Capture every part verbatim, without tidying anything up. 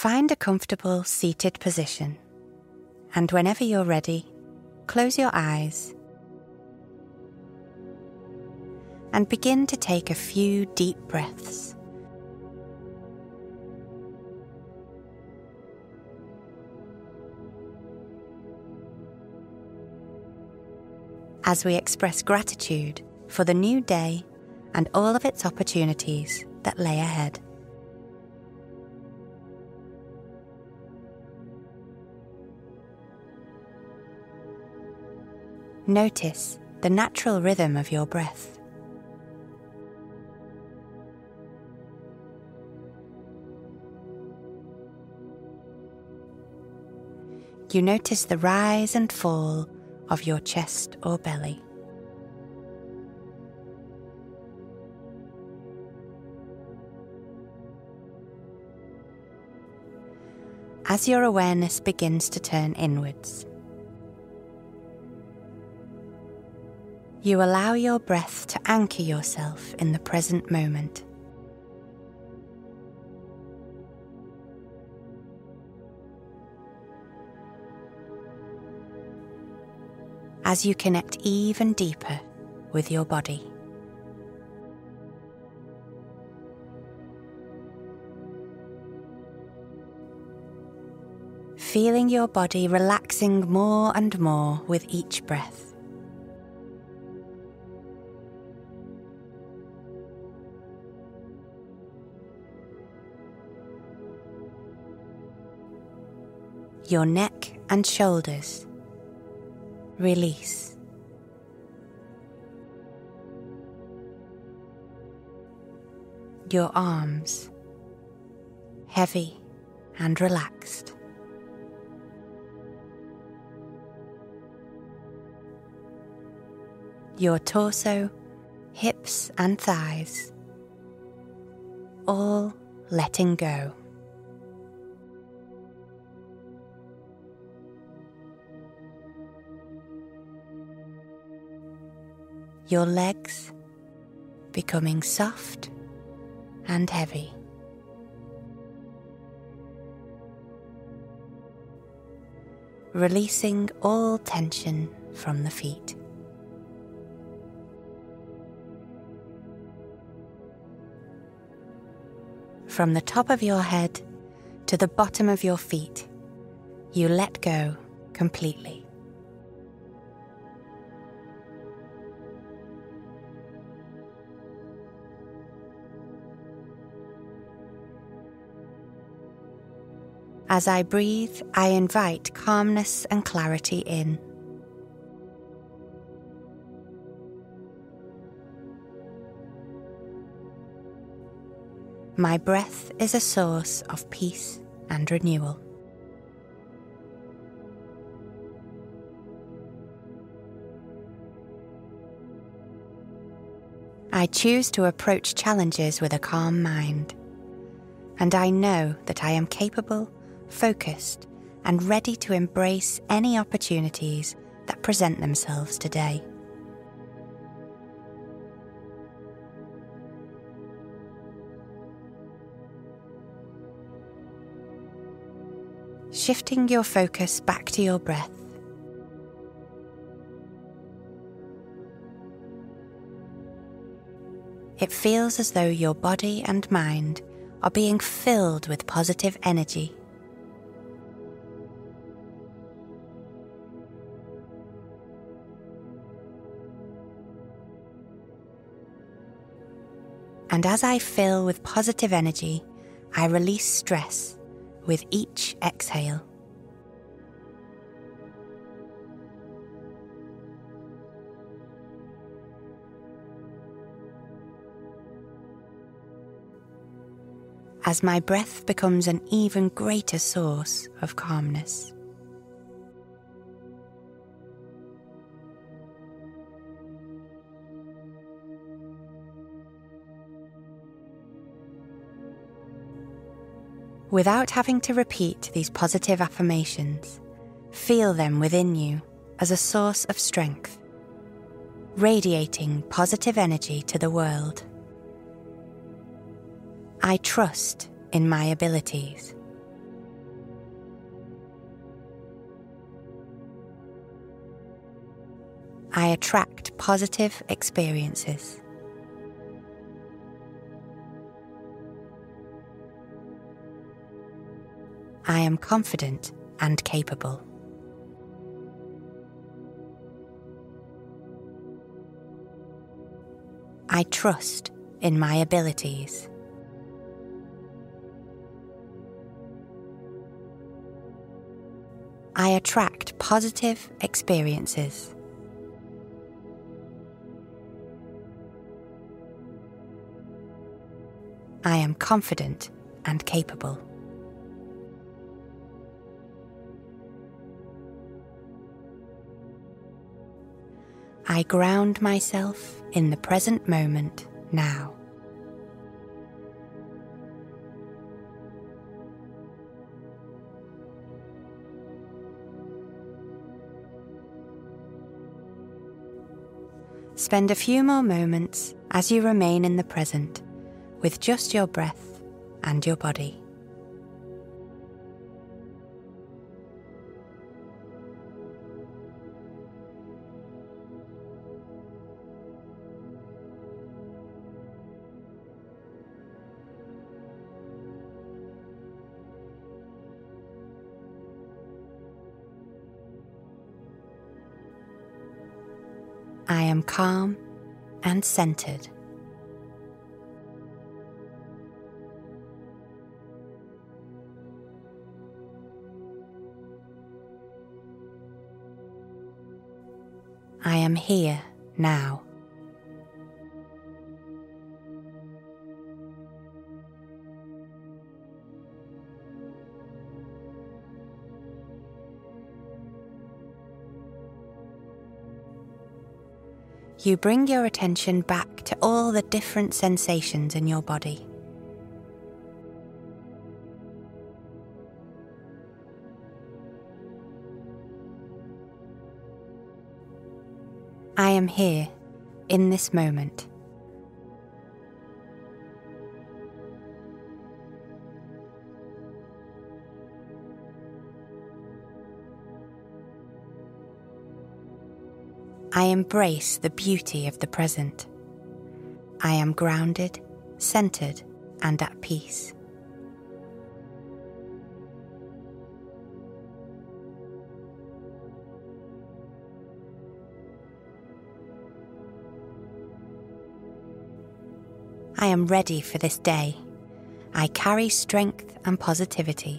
Find a comfortable seated position, and whenever you're ready, close your eyes and begin to take a few deep breaths. As we express gratitude for the new day and all of its opportunities that lay ahead. Notice the natural rhythm of your breath. You notice the rise and fall of your chest or belly. As your awareness begins to turn inwards, you allow your breath to anchor yourself in the present moment. As you connect even deeper with your body. Feeling your body relaxing more and more with each breath. Your neck and shoulders release. Your arms heavy and relaxed. Your torso, hips and thighs all letting go. Your legs becoming soft and heavy. Releasing all tension from the feet. From the top of your head to the bottom of your feet, you let go completely. As I breathe, I invite calmness and clarity in. My breath is a source of peace and renewal. I choose to approach challenges with a calm mind, and I know that I am capable, focused, and ready to embrace any opportunities that present themselves today. Shifting your focus back to your breath. It feels as though your body and mind are being filled with positive energy. And as I fill with positive energy, I release stress with each exhale. As my breath becomes an even greater source of calmness. Without having to repeat these positive affirmations, feel them within you as a source of strength, radiating positive energy to the world. I trust in my abilities. I attract positive experiences. I am confident and capable. I trust in my abilities. I attract positive experiences. I am confident and capable. I ground myself in the present moment now. Spend a few more moments as you remain in the present with just your breath and your body. I am calm and centered. I am here now. You bring your attention back to all the different sensations in your body. I am here in this moment. I embrace the beauty of the present. I am grounded, centered, and at peace. I am ready for this day. I carry strength and positivity.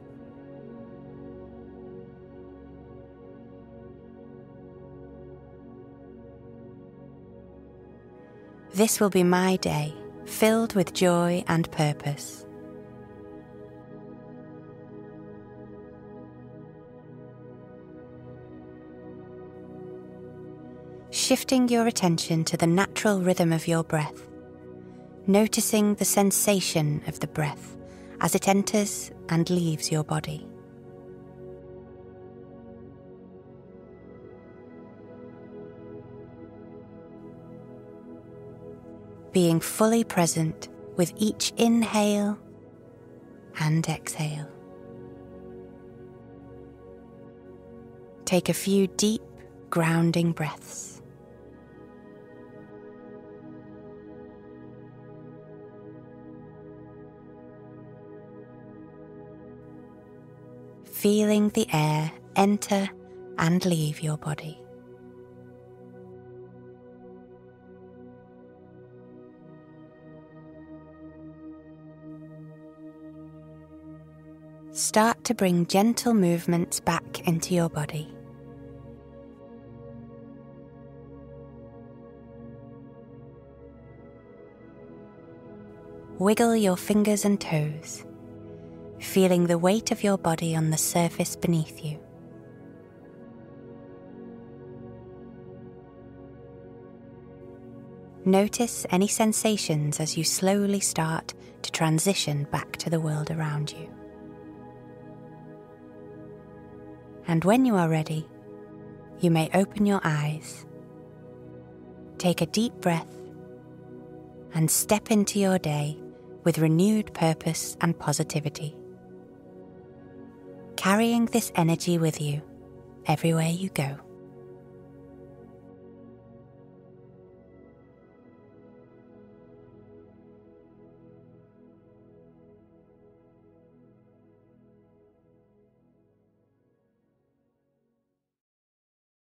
This will be my day, filled with joy and purpose. Shifting your attention to the natural rhythm of your breath, noticing the sensation of the breath as it enters and leaves your body. Being fully present with each inhale and exhale. Take a few deep, grounding breaths. Feeling the air enter and leave your body. Start to bring gentle movements back into your body. Wiggle your fingers and toes, feeling the weight of your body on the surface beneath you. Notice any sensations as you slowly start to transition back to the world around you. And when you are ready, you may open your eyes, take a deep breath, and step into your day with renewed purpose and positivity, carrying this energy with you everywhere you go.